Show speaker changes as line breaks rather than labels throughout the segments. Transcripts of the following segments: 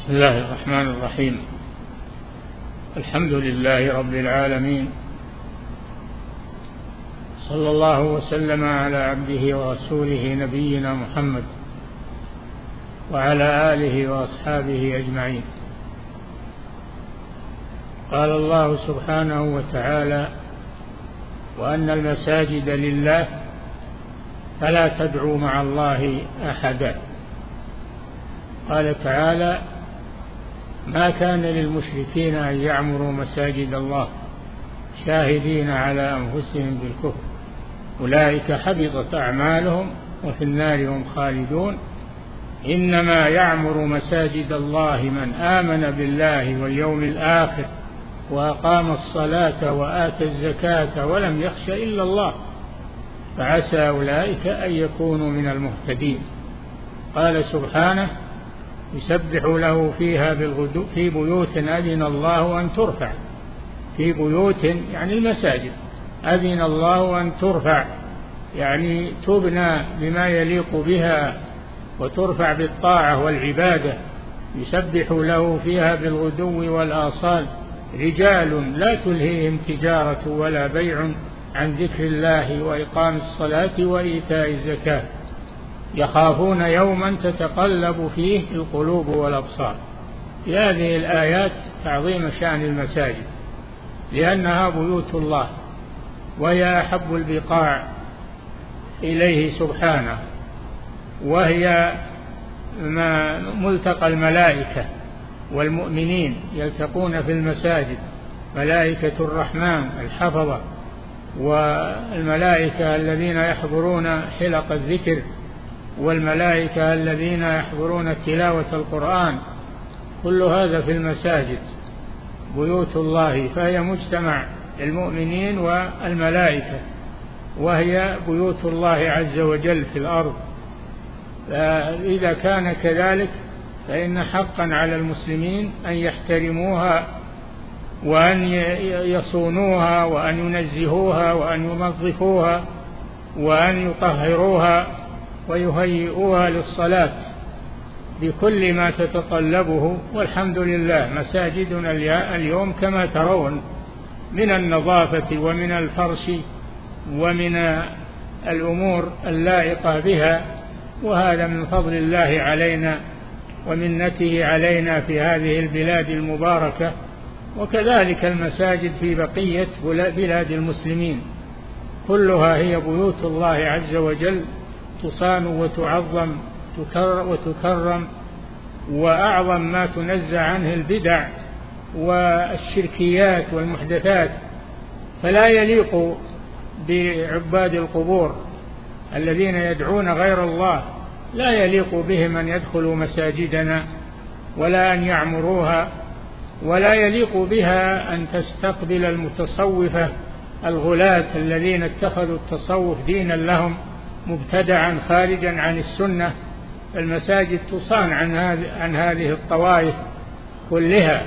بسم الله الرحمن الرحيم. الحمد لله رب العالمين، صلى الله وسلم على عبده ورسوله نبينا محمد وعلى آله وأصحابه أجمعين. قال الله سبحانه وتعالى: وأن المساجد لله فلا تدعوا مع الله أحدا. قال تعالى: ما كان للمشركين أن يعمروا مساجد الله شاهدين على أنفسهم بالكفر أولئك حبطت أعمالهم وفي النار هم خالدون إنما يعمر مساجد الله من آمن بالله واليوم الآخر وأقام الصلاة وآتى الزكاة ولم يخش إلا الله فعسى أولئك أن يكونوا من المهتدين. قال سبحانه: يسبح له فيها بالغدو في بيوت أذن الله أن ترفع، في بيوت يعني المساجد، أذن الله أن ترفع يعني تبنى بما يليق بها وترفع بالطاعة والعبادة. يسبح له فيها بالغدو والآصال رجال لا تلهيهم تجارة ولا بيع عن ذكر الله وإقام الصلاة وإيتاء الزكاة يخافون يوما تتقلب فيه القلوب والأبصار. في هذه الآيات تعظيم شأن المساجد لأنها بيوت الله وهي أحب البقاع إليه سبحانه، وهي ملتقى الملائكة والمؤمنين يلتقون في المساجد، ملائكة الرحمن الحفظة والملائكة الذين يحضرون حلق الذكر والملائكة الذين يحضرون تلاوة القرآن، كل هذا في المساجد بيوت الله، فهي مجتمع المؤمنين والملائكة وهي بيوت الله عز وجل في الأرض. فإذا كان كذلك فإن حقا على المسلمين أن يحترموها وأن يصونوها وأن ينزهوها وأن ينظفوها وأن يطهروها ويهيئوها للصلاة بكل ما تتطلبه. والحمد لله مساجدنا اليوم كما ترون من النظافة ومن الفرش ومن الأمور اللائقة بها، وهذا من فضل الله علينا ومنته علينا في هذه البلاد المباركة. وكذلك المساجد في بقية بلاد المسلمين كلها هي بيوت الله عز وجل، تصان وتعظم وتكرم، وأعظم ما تنزع عنه البدع والشركيات والمحدثات. فلا يليق بعباد القبور الذين يدعون غير الله، لا يليق بهم أن يدخلوا مساجدنا ولا أن يعمروها، ولا يليق بها أن تستقبل المتصوفة الغلاة الذين اتخذوا التصوف دينا لهم مبتدعا خارجا عن السنة. المساجد تصان عن هذه الطوائف كلها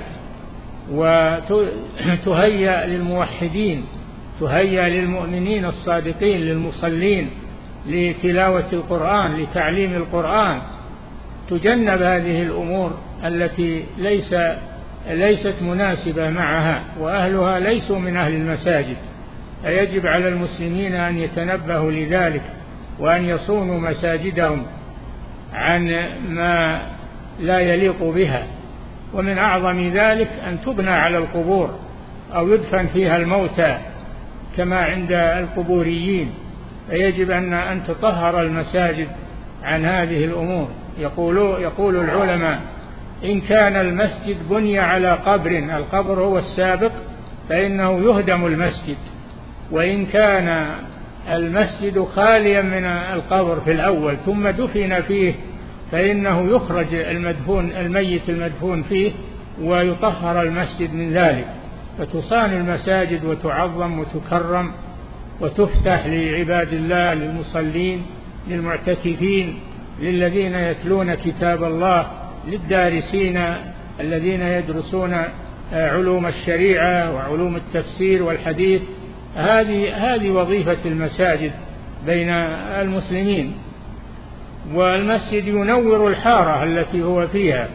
وتهيأ للموحدين، تهيأ للمؤمنين الصادقين للمصلين لتلاوة القرآن لتعليم القرآن، تجنب هذه الأمور التي ليست مناسبة معها، وأهلها ليسوا من أهل المساجد. فيجب على المسلمين أن يتنبهوا لذلك وأن يصونوا مساجدهم عن ما لا يليق بها. ومن أعظم ذلك أن تبنى على القبور أو يدفن فيها الموتى كما عند القبوريين، فيجب أن تطهر المساجد عن هذه الأمور. يقول العلماء: إن كان المسجد بني على قبر، القبر هو السابق، فإنه يهدم المسجد، وإن كان المسجد خاليا من القبر في الأول ثم دفن فيه فإنه يخرج الميت المدفون فيه ويطهر المسجد من ذلك. فتصان المساجد وتعظم وتكرم وتفتح لعباد الله، للمصلين، للمعتكفين، للذين يتلون كتاب الله، للدارسين الذين يدرسون علوم الشريعة وعلوم التفسير والحديث. هذه وظيفة المساجد بين المسلمين. والمسجد ينور الحارة التي هو فيها،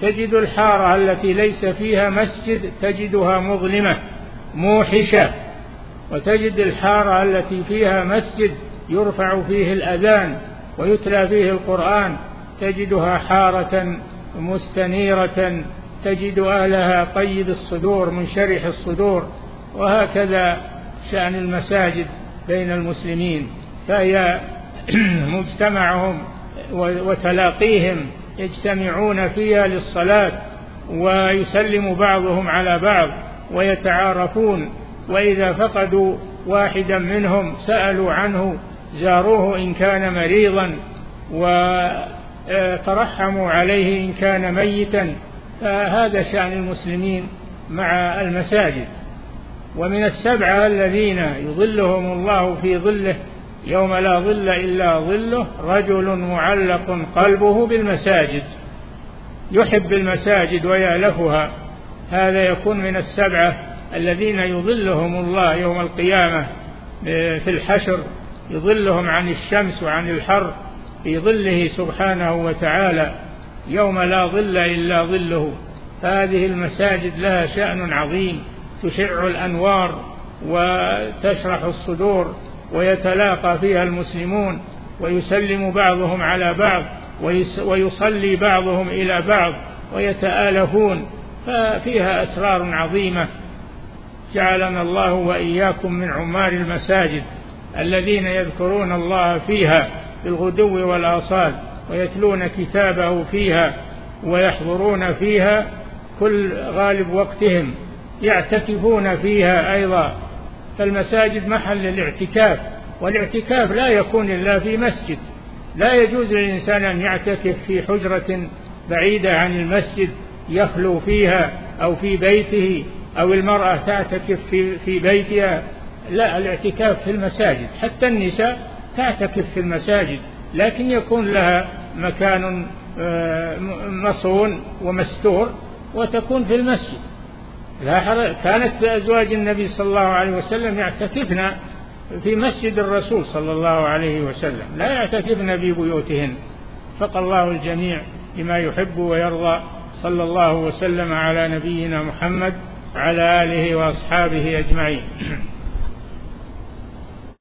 تجد الحارة التي ليس فيها مسجد تجدها مظلمة موحشة، وتجد الحارة التي فيها مسجد يرفع فيه الأذان ويتلى فيه القرآن تجدها حارة مستنيرة، تجد أهلها طيب الصدور منشرح الصدور. وهكذا شأن المساجد بين المسلمين، فهي مجتمعهم وتلاقيهم، يجتمعون فيها للصلاة ويسلم بعضهم على بعض ويتعارفون، وإذا فقدوا واحدا منهم سألوا عنه، زاروه إن كان مريضا وترحموا عليه إن كان ميتا. فهذا شأن المسلمين مع المساجد. ومن السبعة الذين يظلهم الله في ظله يوم لا ظل إلا ظله رجل معلق قلبه بالمساجد، يحب المساجد ويألفها، هذا يكون من السبعة الذين يظلهم الله يوم القيامة في الحشر، يظلهم عن الشمس وعن الحر في ظله سبحانه وتعالى يوم لا ظل إلا ظله. هذه المساجد لها شأن عظيم، تشع الأنوار وتشرح الصدور ويتلاقى فيها المسلمون ويسلم بعضهم على بعض ويصلي بعضهم إلى بعض ويتآلفون، ففيها أسرار عظيمة. جعلنا الله وإياكم من عمار المساجد الذين يذكرون الله فيها بالغدو والآصال ويتلون كتابه فيها ويحضرون فيها كل غالب وقتهم، يعتكفون فيها أيضا. فالمساجد محل الاعتكاف، والاعتكاف لا يكون إلا في مسجد، لا يجوز للإنسان أن يعتكف في حجرة بعيدة عن المسجد يخلو فيها أو في بيته، أو المرأة تعتكف في بيتها، لا، الاعتكاف في المساجد. حتى النساء تعتكف في المساجد، لكن يكون لها مكان مصون ومستور وتكون في المسجد. كانت أزواج النبي صلى الله عليه وسلم يعتكفن في مسجد الرسول صلى الله عليه وسلم، لا يعتكفن في بيوتهن. فقى الله الجميع بما يحب ويرضى. صلى الله وسلم على نبينا محمد وعلى آله وأصحابه أجمعين.